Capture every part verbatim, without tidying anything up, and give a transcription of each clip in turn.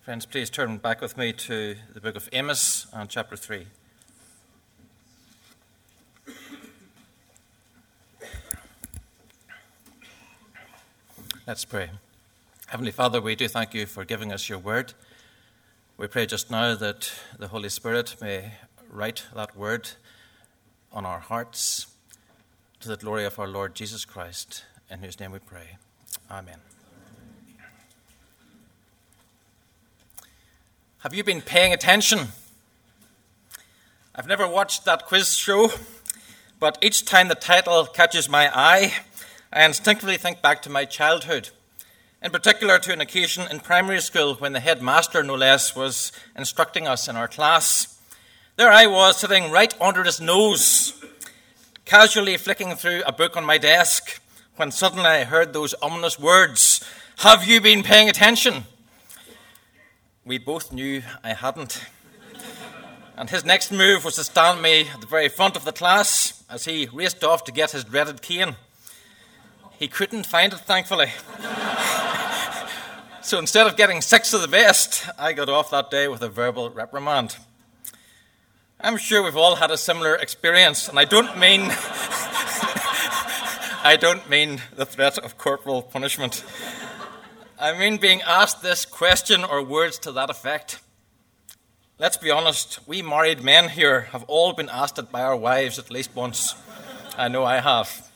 Friends, please turn back with me to the book of Amos and chapter three. Let's pray. Heavenly Father, we do thank you for giving us your word. We pray just now that the Holy Spirit may write that word on our hearts to the glory of our Lord Jesus Christ, in whose name we pray. Amen. Have you been paying attention? I've never watched that quiz show, but each time the title catches my eye, I instinctively think back to my childhood, in particular to an occasion in primary school when the headmaster, no less, was instructing us in our class. There I was, sitting right under his nose, casually flicking through a book on my desk, when suddenly I heard those ominous words, "Have you been paying attention?" We both knew I hadn't. And his next move was to stand me at the very front of the class as he raced off to get his dreaded cane. He couldn't find it, thankfully. So instead of getting six of the best, I got off that day with a verbal reprimand. I'm sure we've all had a similar experience, and I don't mean I don't mean the threat of corporal punishment. I mean being asked this question or words to that effect. Let's be honest, we married men here have all been asked it by our wives at least once. I know I have.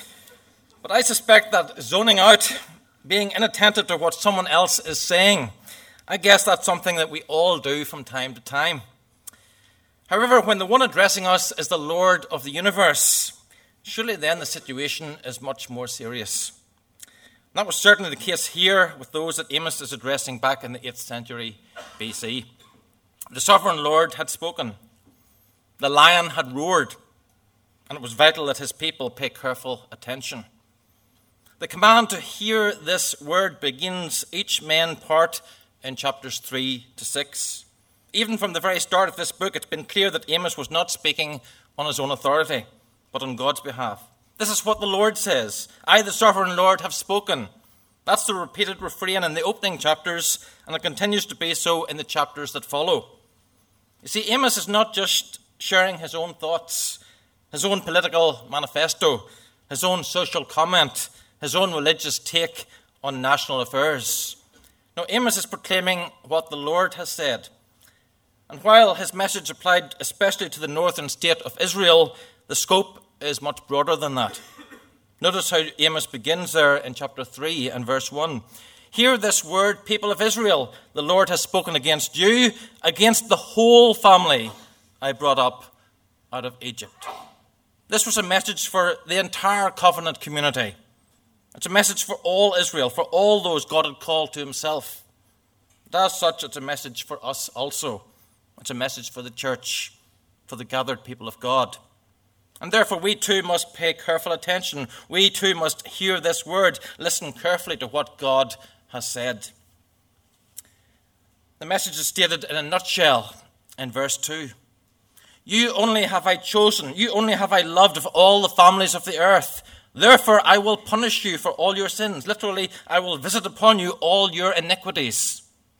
But I suspect that zoning out, being inattentive to what someone else is saying, I guess that's something that we all do from time to time. However, when the one addressing us is the Lord of the universe, surely then the situation is much more serious. That was certainly the case here with those that Amos is addressing back in the eighth century B C. The sovereign Lord had spoken. The lion had roared, and it was vital that his people pay careful attention. The command to hear this word begins each main part in chapters three to six. Even from the very start of this book, it's been clear that Amos was not speaking on his own authority, but on God's behalf. This is what the Lord says. I, the sovereign Lord, have spoken. That's the repeated refrain in the opening chapters, and it continues to be so in the chapters that follow. You see, Amos is not just sharing his own thoughts, his own political manifesto, his own social comment, his own religious take on national affairs. No, Amos is proclaiming what the Lord has said. And while his message applied especially to the northern state of Israel, the scope is much broader than that. Notice how Amos begins there in chapter three and verse one. Hear this word, people of Israel. The Lord has spoken against you, against the whole family I brought up out of Egypt. This was a message for the entire covenant community. It's a message for all Israel, for all those God had called to himself. And as such, it's a message for us also. It's a message for the church, for the gathered people of God. And therefore we too must pay careful attention. We too must hear this word, listen carefully to what God has said. The message is stated in a nutshell in verse two. You only have I chosen, you only have I loved of all the families of the earth. Therefore I will punish you for all your sins. Literally, I will visit upon you all your iniquities.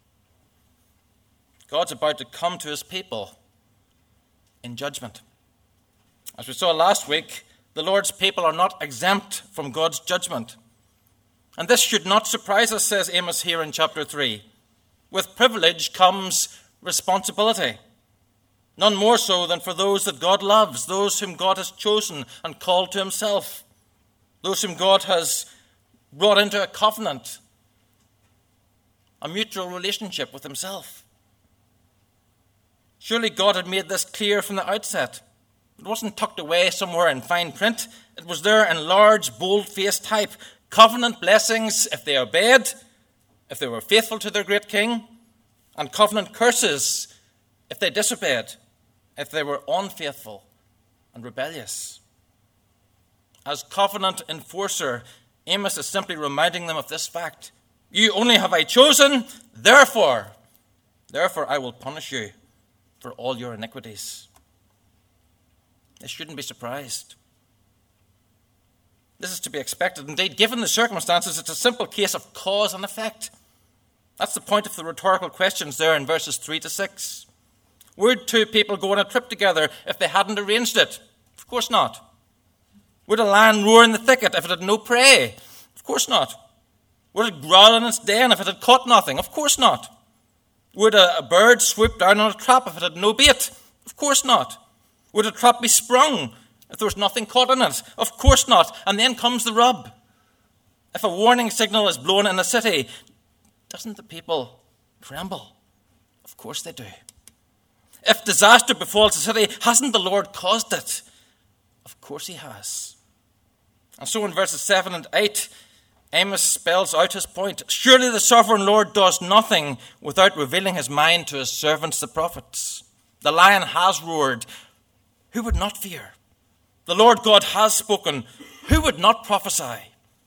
God's about to come to his people in judgment. As we saw last week, the Lord's people are not exempt from God's judgment. And this should not surprise us, says Amos here in chapter three. With privilege comes responsibility. None more so than for those that God loves, those whom God has chosen and called to himself, those whom God has brought into a covenant, a mutual relationship with himself. Surely God had made this clear from the outset. It wasn't tucked away somewhere in fine print. It was there in large, bold-faced type. Covenant blessings if they obeyed, if they were faithful to their great king, and covenant curses if they disobeyed, if they were unfaithful and rebellious. As covenant enforcer, Amos is simply reminding them of this fact. You only have I chosen, therefore, therefore I will punish you for all your iniquities. They shouldn't be surprised. This is to be expected. Indeed, given the circumstances, it's a simple case of cause and effect. That's the point of the rhetorical questions there in verses three to six. Would two people go on a trip together if they hadn't arranged it? Of course not. Would a lion roar in the thicket if it had no prey? Of course not. Would it growl in its den if it had caught nothing? Of course not. Would a, a bird swoop down on a trap if it had no bait? Of course not. Would a trap be sprung if there was nothing caught in it? Of course not. And then comes the rub. If a warning signal is blown in a city, doesn't the people tremble? Of course they do. If disaster befalls a city, hasn't the Lord caused it? Of course he has. And so in verses seven and eight, Amos spells out his point. Surely the sovereign Lord does nothing without revealing his mind to his servants, the prophets. The lion has roared. Who would not fear? The Lord God has spoken. Who would not prophesy?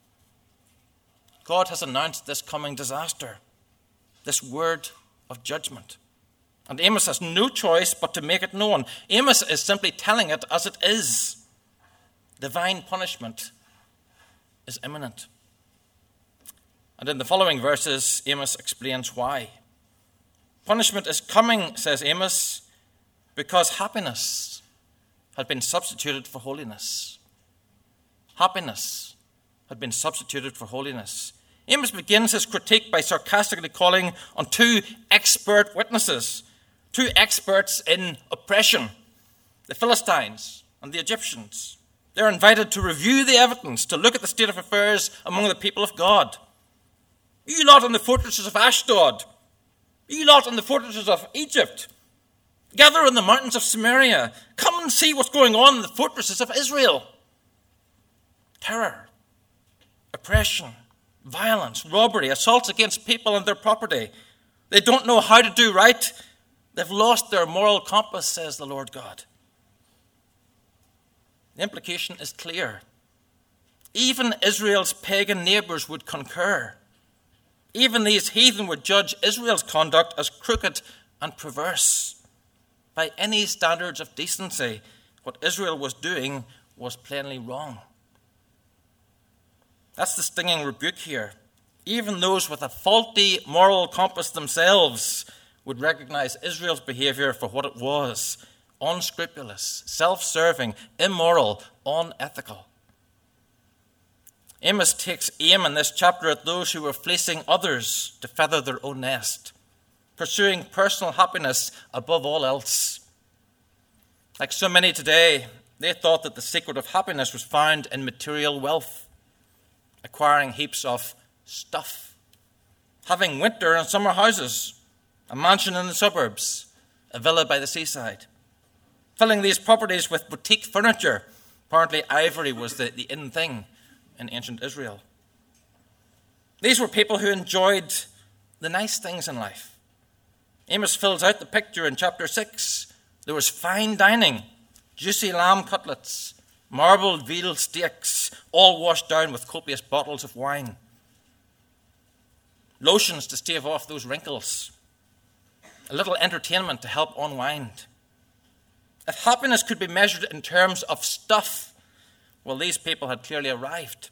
God has announced this coming disaster, this word of judgment. And Amos has no choice but to make it known. Amos is simply telling it as it is. Divine punishment is imminent. And in the following verses, Amos explains why. Punishment is coming, says Amos, because happiness had been substituted for holiness. Happiness had been substituted for holiness. Amos begins his critique by sarcastically calling on two expert witnesses, two experts in oppression, the Philistines and the Egyptians. They're invited to review the evidence, to look at the state of affairs among the people of God. You lot in the fortresses of Ashdod, you lot in the fortresses of Egypt, gather in the mountains of Samaria, come and see what's going on in the fortresses of Israel. Terror, oppression, violence, robbery, assaults against people and their property. They don't know how to do right. They've lost their moral compass, says the Lord God. The implication is clear. Even Israel's pagan neighbours would concur. Even these heathen would judge Israel's conduct as crooked and perverse. By any standards of decency, what Israel was doing was plainly wrong. That's the stinging rebuke here. Even those with a faulty moral compass themselves would recognize Israel's behavior for what it was: unscrupulous, self-serving, immoral, unethical. Amos takes aim in this chapter at those who were fleecing others to feather their own nest, pursuing personal happiness above all else. Like so many today, they thought that the secret of happiness was found in material wealth, acquiring heaps of stuff, having winter and summer houses, a mansion in the suburbs, a villa by the seaside, filling these properties with boutique furniture. Apparently ivory was the, the in thing in ancient Israel. These were people who enjoyed the nice things in life. Amos fills out the picture in chapter six. There was fine dining, juicy lamb cutlets, marbled veal steaks, all washed down with copious bottles of wine. Lotions to stave off those wrinkles. A little entertainment to help unwind. If happiness could be measured in terms of stuff, well, these people had clearly arrived.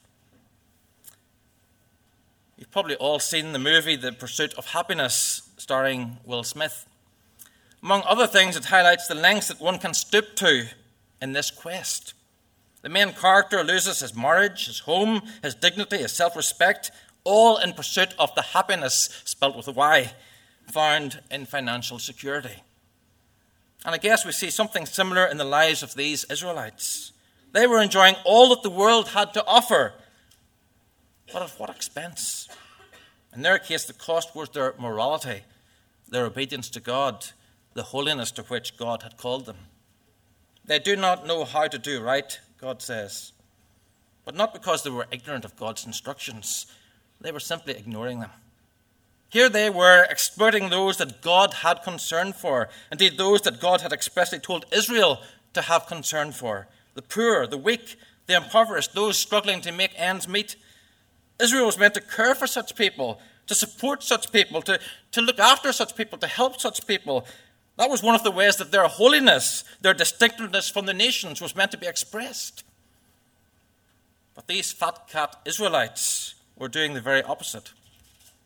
You've probably all seen the movie The Pursuit of Happiness, starring Will Smith. Among other things, it highlights the lengths that one can stoop to in this quest. The main character loses his marriage, his home, his dignity, his self-respect, all in pursuit of the happiness, spelt with a Y, found in financial security. And I guess we see something similar in the lives of these Israelites. They were enjoying all that the world had to offer, but at what expense? In their case, the cost was their morality, their obedience to God, the holiness to which God had called them. They do not know how to do right, God says, but not because they were ignorant of God's instructions. They were simply ignoring them. Here they were exploiting those that God had concern for, indeed those that God had expressly told Israel to have concern for. The poor, the weak, the impoverished, those struggling to make ends meet. Israel was meant to care for such people, to support such people, to, to look after such people, to help such people. That was one of the ways that their holiness, their distinctiveness from the nations was meant to be expressed. But these fat cat Israelites were doing the very opposite.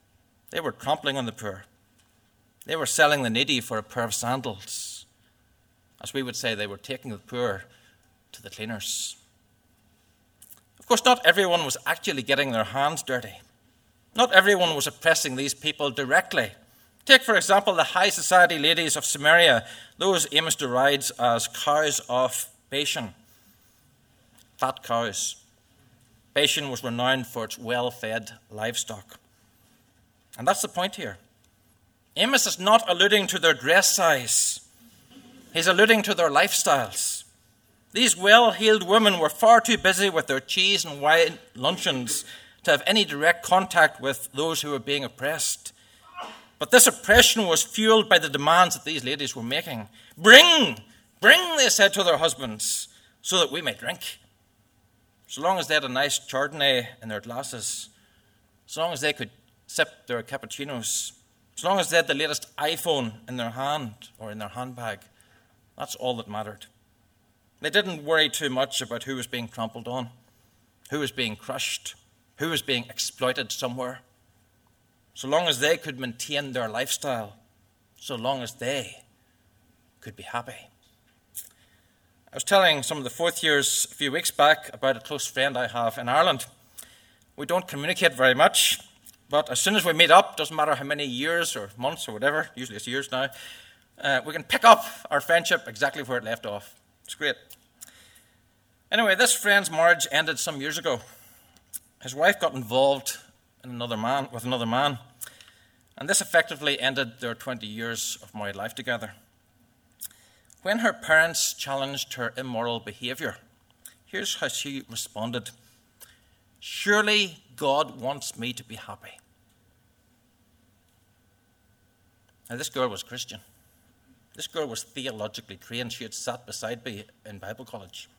They were trampling on the poor. They were selling the needy for a pair of sandals. As we would say, they were taking the poor to the cleaners. Of course, not everyone was actually getting their hands dirty. Not everyone was oppressing these people directly. Take, for example, the high society ladies of Samaria. Those Amos derides as cows of Bashan. Fat cows. Bashan was renowned for its well-fed livestock. And that's the point here. Amos is not alluding to their dress size. He's alluding to their lifestyles. These well-heeled women were far too busy with their cheese and wine luncheons to have any direct contact with those who were being oppressed. But this oppression was fueled by the demands that these ladies were making. Bring, bring, they said to their husbands, so that we may drink. So long as they had a nice Chardonnay in their glasses, so long as they could sip their cappuccinos, so long as they had the latest iPhone in their hand or in their handbag, that's all that mattered. They didn't worry too much about who was being trampled on, who was being crushed, who was being exploited somewhere. So long as they could maintain their lifestyle, so long as they could be happy. I was telling some of the fourth years a few weeks back about a close friend I have in Ireland. We don't communicate very much, but as soon as we meet up, doesn't matter how many years or months or whatever, usually it's years now, uh, we can pick up our friendship exactly where it left off. It's great. Anyway, this friend's marriage ended some years ago. His wife got involved in another man with another man, and this effectively ended their twenty years of married life together. When her parents challenged her immoral behavior, here's how she responded. Surely God wants me to be happy. Now, this girl was Christian. This girl was theologically trained. She had sat beside me in Bible college.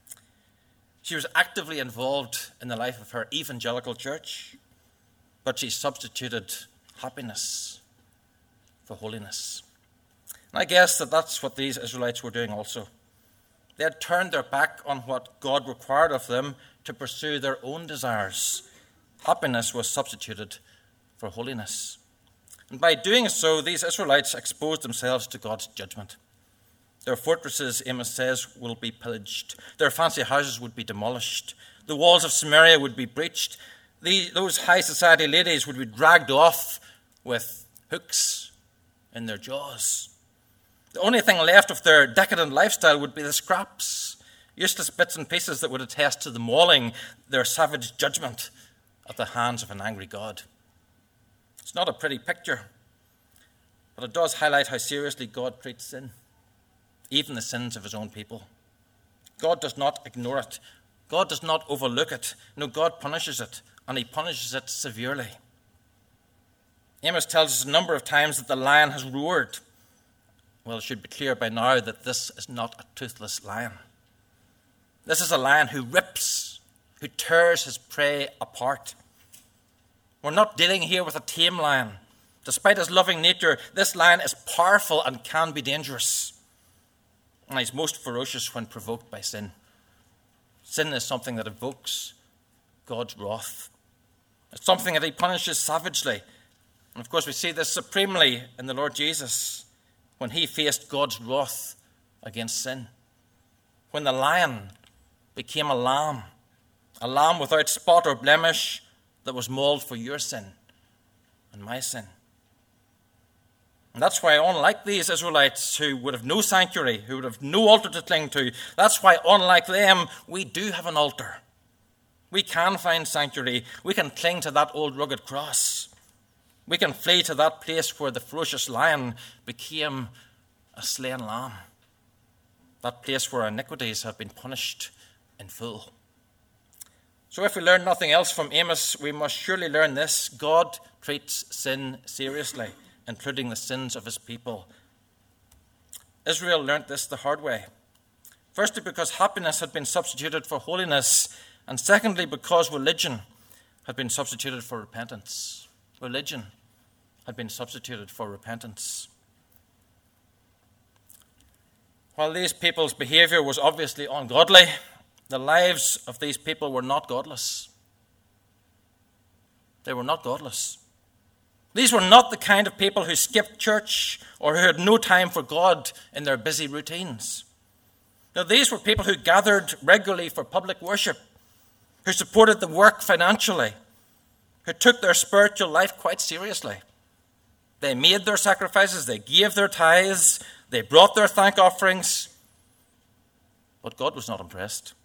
She was actively involved in the life of her evangelical church, but she substituted happiness for holiness. And I guess that that's what these Israelites were doing also. They had turned their back on what God required of them to pursue their own desires. Happiness was substituted for holiness. And by doing so, these Israelites exposed themselves to God's judgment. Their fortresses, Amos says, will be pillaged. Their fancy houses would be demolished. The walls of Samaria would be breached. The, those high society ladies would be dragged off with hooks in their jaws. The only thing left of their decadent lifestyle would be the scraps, useless bits and pieces that would attest to the mauling, their savage judgment at the hands of an angry God. It's not a pretty picture, but it does highlight how seriously God treats sin, even the sins of his own people. God does not ignore it. God does not overlook it. No, God punishes it, and he punishes it severely. Amos tells us a number of times that the lion has roared. Well, it should be clear by now that this is not a toothless lion. This is a lion who rips, who tears his prey apart. We're not dealing here with a tame lion. Despite his loving nature, this lion is powerful and can be dangerous. And he's most ferocious when provoked by sin. Sin is something that evokes God's wrath. It's something that he punishes savagely. And of course, we see this supremely in the Lord Jesus when he faced God's wrath against sin. When the lion became a lamb, a lamb without spot or blemish that was mauled for your sin and my sin. And that's why, unlike these Israelites who would have no sanctuary, who would have no altar to cling to, that's why, unlike them, we do have an altar. We can find sanctuary. We can cling to that old rugged cross. We can flee to that place where the ferocious lion became a slain lamb. That place where iniquities have been punished in full. So if we learn nothing else from Amos, we must surely learn this. God treats sin seriously, including the sins of his people. Israel learnt this the hard way. Firstly, because happiness had been substituted for holiness, and secondly, because religion had been substituted for repentance. Religion had been substituted for repentance. While these people's behavior was obviously ungodly, the lives of these people were not godless. They were not godless. These were not the kind of people who skipped church or who had no time for God in their busy routines. Now, these were people who gathered regularly for public worship, who supported the work financially, who took their spiritual life quite seriously. They made their sacrifices, they gave their tithes, they brought their thank offerings, but God was not impressed.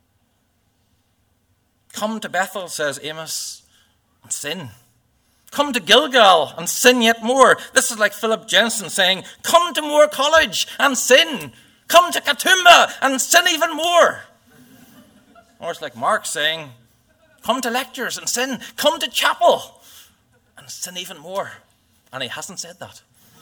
Come to Bethel, says Amos, and sin. Come to Gilgal and sin yet more. This is like Philip Jensen saying, come to Moore College and sin. Come to Katoomba and sin even more. Or it's like Mark saying, come to lectures and sin. Come to chapel and sin even more. And he hasn't said that.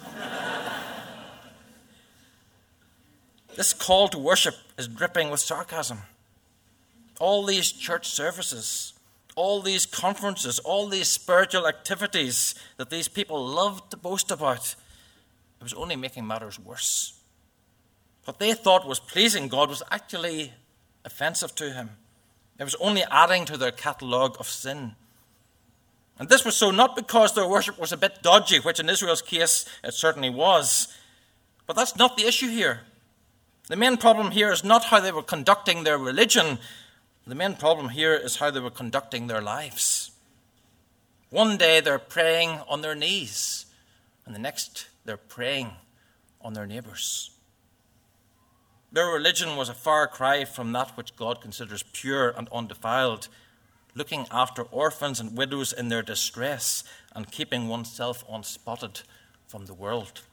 This call to worship is dripping with sarcasm. All these church services, all these conferences, all these spiritual activities that these people loved to boast about, it was only making matters worse. What they thought was pleasing God was actually offensive to him. It was only adding to their catalogue of sin. And this was so not because their worship was a bit dodgy, which in Israel's case it certainly was. But that's not the issue here. The main problem here is not how they were conducting their religion. The main problem here is how they were conducting their lives. One day they're praying on their knees, and the next they're praying on their neighbours. Their religion was a far cry from that which God considers pure and undefiled, looking after orphans and widows in their distress and keeping oneself unspotted from the world.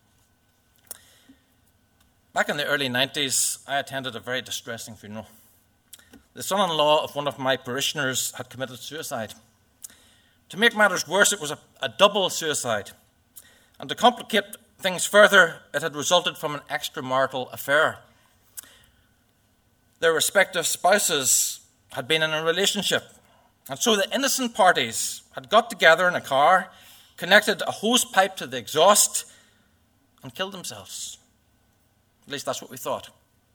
Back in the early nineties, I attended a very distressing funeral. The son-in-law of one of my parishioners had committed suicide. To make matters worse, it was a, a double suicide. And to complicate things further, it had resulted from an extramarital affair. Their respective spouses had been in a relationship. And so the innocent parties had got together in a car, connected a hose pipe to the exhaust, and killed themselves. At least that's what we thought.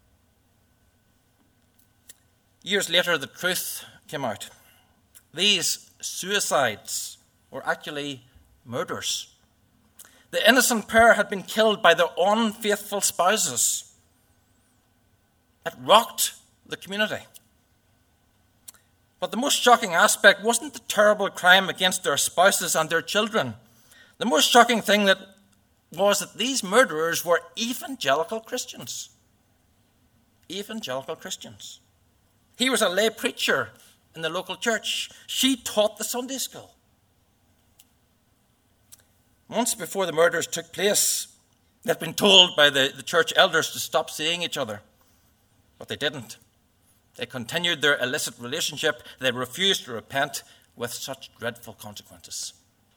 Years later, the truth came out. These suicides were actually murders. The innocent pair had been killed by their unfaithful spouses. It rocked the community. But the most shocking aspect wasn't the terrible crime against their spouses and their children. The most shocking thing that was that these murderers were evangelical Christians. Evangelical Christians. He was a lay preacher in the local church. She taught the Sunday school. Months before the murders took place, they'd been told by the, the church elders to stop seeing each other. But they didn't. They continued their illicit relationship. They refused to repent with such dreadful consequences.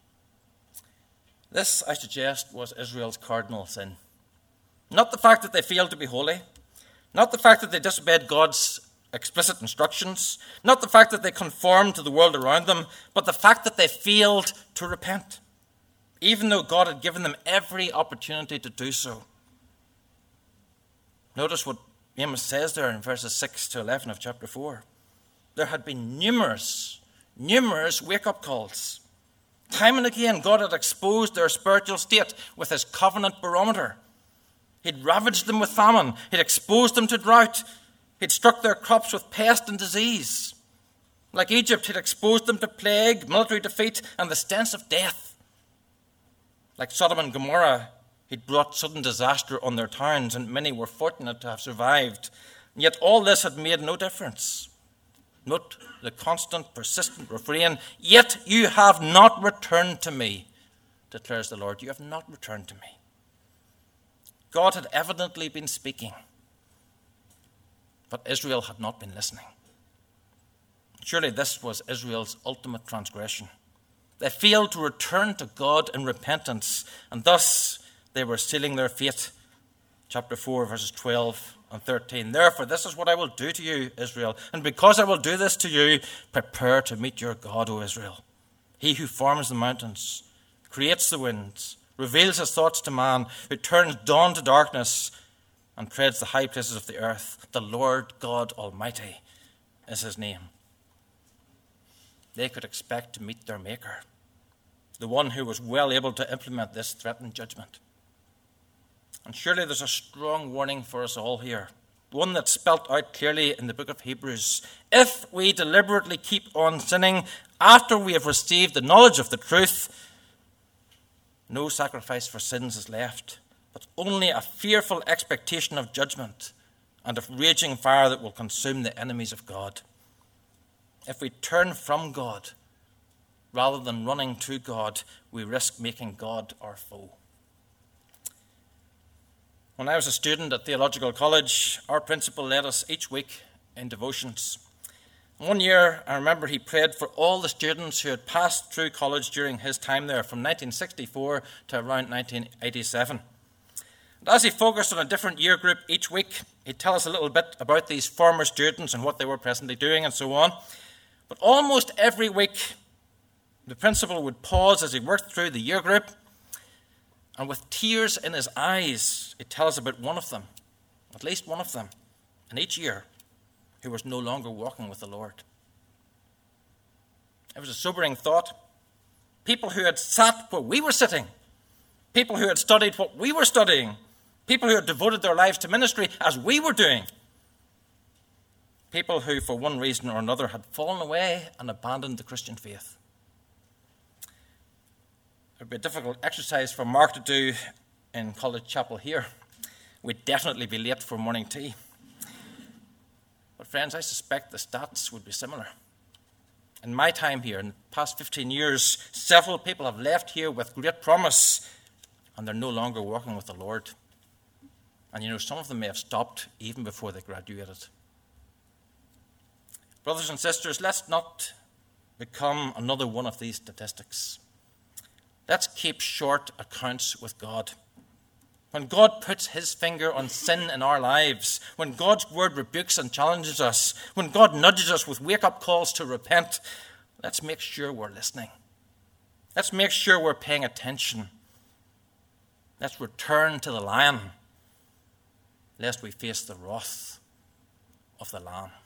This, I suggest, was Israel's cardinal sin. Not the fact that they failed to be holy. Not the fact that they disobeyed God's explicit instructions. Not the fact that they conformed to the world around them. But the fact that they failed to repent, even though God had given them every opportunity to do so. Notice what Amos says there in verses six to eleven of chapter four. There had been numerous, numerous wake-up calls. Time and again, God had exposed their spiritual state with his covenant barometer. He'd ravaged them with famine. He'd exposed them to drought. He'd struck their crops with pest and disease. Like Egypt, he'd exposed them to plague, military defeat, and the stench of death. Like Sodom and Gomorrah, he'd brought sudden disaster on their towns, and many were fortunate to have survived. And yet all this had made no difference. Note the constant, persistent refrain, "Yet you have not returned to me," declares the Lord. You have not returned to me. God had evidently been speaking, but Israel had not been listening. Surely this was Israel's ultimate transgression. They failed to return to God in repentance, and thus they were sealing their fate. Chapter four, verses twelve and thirteen. Therefore, this is what I will do to you, Israel. And because I will do this to you, prepare to meet your God, O Israel. He who forms the mountains, creates the winds, reveals his thoughts to man, who turns dawn to darkness and treads the high places of the earth. The Lord God Almighty is his name. They could expect to meet their Maker. the one who was well able to implement this threatened judgment. And surely there's a strong warning for us all here, one that's spelt out clearly in the book of Hebrews. If we deliberately keep on sinning after we have received the knowledge of the truth, no sacrifice for sins is left, but only a fearful expectation of judgment and of raging fire that will consume the enemies of God. If we turn from God rather than running to God, we risk making God our foe. When I was a student at theological college, our principal led us each week in devotions. One year, I remember he prayed for all the students who had passed through college during his time there from nineteen sixty-four to around nineteen eighty-seven. And as he focused on a different year group each week, he'd tell us a little bit about these former students and what they were presently doing and so on. But almost every week, the principal would pause as he worked through the year group, and with tears in his eyes, he'd tell us about one of them, at least one of them, in each year, who was no longer walking with the Lord. It was a sobering thought. People who had sat where we were sitting, people who had studied what we were studying, people who had devoted their lives to ministry as we were doing, people who, for one reason or another, had fallen away and abandoned the Christian faith. It would be a difficult exercise for Mark to do in College Chapel here. We'd definitely be late for morning tea. But friends, I suspect the stats would be similar. In my time here, in the past fifteen years, several people have left here with great promise, and they're no longer walking with the Lord. And you know, some of them may have stopped even before they graduated. Brothers and sisters, let's not become another one of these statistics. Let's keep short accounts with God. When God puts his finger on sin in our lives, when God's word rebukes and challenges us, when God nudges us with wake-up calls to repent, let's make sure we're listening. Let's make sure we're paying attention. Let's return to the Lion, lest we face the wrath of the Lamb.